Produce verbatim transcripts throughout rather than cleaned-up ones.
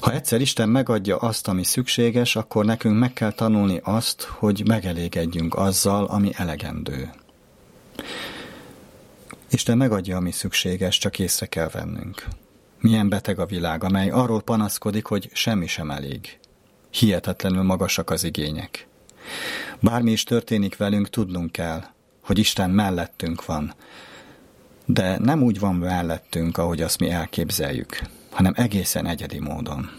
Ha egyszer Isten megadja azt, ami szükséges, akkor nekünk meg kell tanulni azt, hogy megelégedjünk azzal, ami elegendő. Isten megadja, ami szükséges, csak észre kell vennünk. Milyen beteg a világ, amely arról panaszkodik, hogy semmi sem elég. Hihetetlenül magasak az igények. Bármi is történik velünk, tudnunk kell, hogy Isten mellettünk van. De nem úgy van mellettünk, ahogy azt mi elképzeljük, hanem egészen egyedi módon.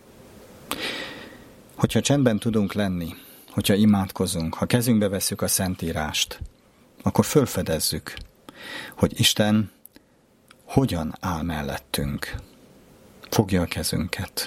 Hogyha csendben tudunk lenni, hogyha imádkozunk, ha kezünkbe vesszük a Szentírást, akkor fölfedezzük, hogy Isten hogyan áll mellettünk. Fogja a kezünket.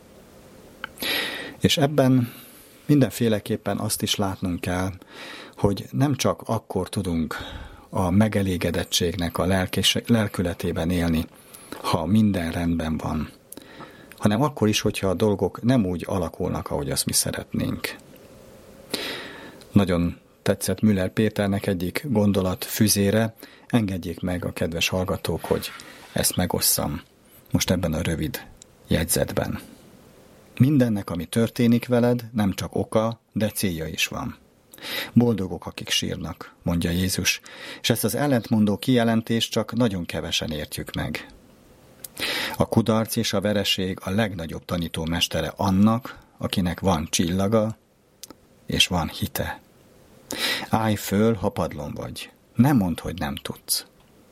És ebben mindenféleképpen azt is látnunk kell, hogy nem csak akkor tudunk a megelégedettségnek a lelkés, lelkületében élni, ha minden rendben van, hanem akkor is, hogyha a dolgok nem úgy alakulnak, ahogy azt mi szeretnénk. Nagyon tetszett Müller Péternek egyik gondolat füzére, engedjék meg a kedves hallgatók, hogy ezt megosszam most ebben a rövid jegyzetben. Mindennek, ami történik veled, nem csak oka, de célja is van. Boldogok, akik sírnak, mondja Jézus, és ezt az ellentmondó kijelentést csak nagyon kevesen értjük meg. A kudarc és a vereség a legnagyobb tanítómestere annak, akinek van csillaga és van hite. Állj föl, ha padlón vagy. Ne mondd, hogy nem tudsz.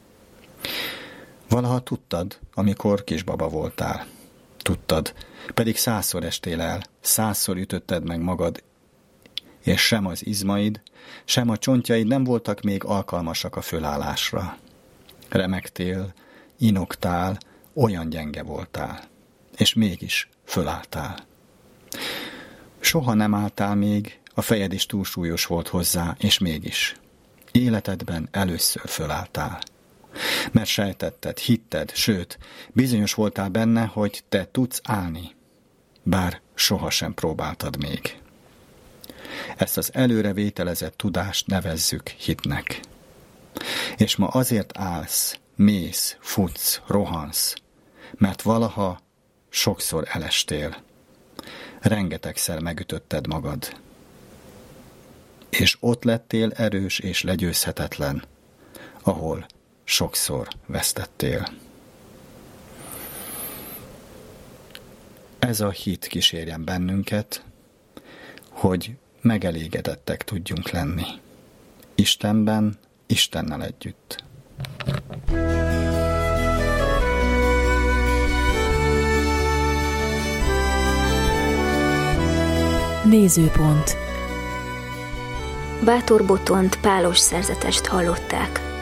Valaha tudtad, amikor kisbaba voltál. Tudtad, pedig százszor estél el, százszor ütötted meg magad, és sem az izmaid, sem a csontjaid nem voltak még alkalmasak a fölállásra. Remegtél, inogtál, olyan gyenge voltál, és mégis fölálltál. Soha nem álltál még, a fejed is túl súlyos volt hozzá, és mégis. Életedben először fölálltál. Mert sejtetted, hitted, sőt, bizonyos voltál benne, hogy te tudsz állni, bár sohasem próbáltad még. Ezt az előre vételezett tudást nevezzük hitnek. És ma azért állsz, mész, futsz, rohansz, mert valaha sokszor elestél. Rengetegszer megütötted magad. És ott lettél erős és legyőzhetetlen, ahol sokszor vesztettél. Ez a hit kísérjen bennünket, hogy megelégedettek tudjunk lenni. Istenben, Istennel együtt. Nézőpont. Bátor Botont pálos szerzetest hallották.